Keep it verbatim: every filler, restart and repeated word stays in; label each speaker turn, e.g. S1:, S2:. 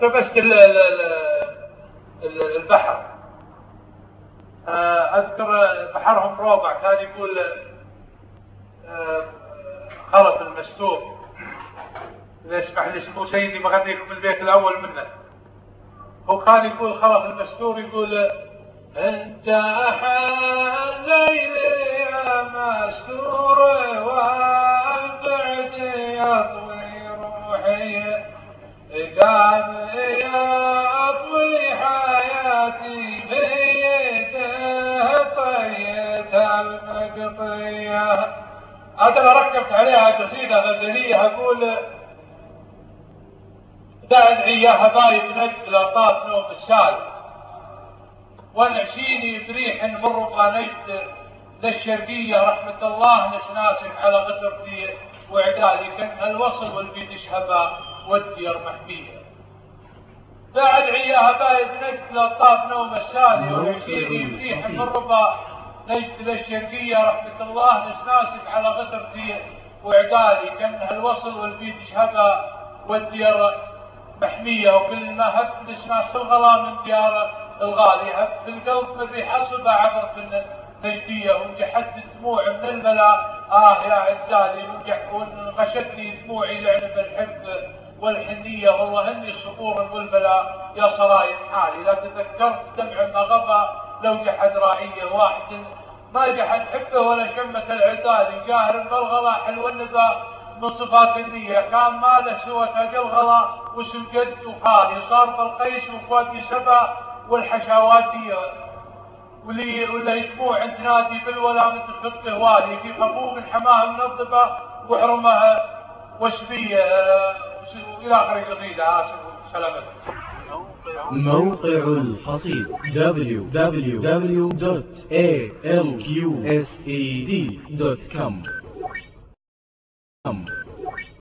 S1: اقتبست البحر. أذكر بحرهم روضع كان يقول خلط المستور، إذا اسمح لي اسمه سيدي بغنيكم البيت الأول منه. هو كان يقول خلط المستور، يقول أنت أحد ليلي يا مستور والبعد يطوي روحي، قام يطوي حياتي بيده طيت المقطية. أنا ركبت عليها قصيدة غزلية أقول دعني يا حبايب نجد لطاف نوم السال، ونعشيني بريح مرقى نجد للشرقية، رحمة الله نسناسك على غدرتي وعدالي، كان الوصل والبيد شهباء والدير محمية. دعني يا حبايب نجد لطاف نوم السال، ونعشيني بريح مرقى نجد للشرقية، رحمة الله نسناسك على غدرتي وعدالي، كان الوصل والبيد شهباء والدير محمية. وكل ما هب نسناس الغلا من ديار الغالي، هب في القلب من ريح صبا عبرة نجدية، وانجحت الدموع من الملا آه يا عزالي، وانغشتني دموعي لعنب الحب والحنية، والله اني صقور والبلاء يا صرايم حالي. لا تذكرت دمع ما غضى لو جحد رائية، واحد ما جحد حبه ولا شمة العدالي، جاهر بالغلا حلو النبا من صفات النية، كان ما له سوى تاج الغلا واسم جد وخالي، صار بالقيس واخواتي سبا والحشاواتية، ولي ولا دموع تنادي بالولامة خط هوالي، في خفوق حماها منظفة وحرمها وشبية. إلى آخر القصيدة. آسف سلامتك.
S2: موقع القصيد دبليو دبليو دبليو دوت إيه إل كيو إس إي دي دوت كوم.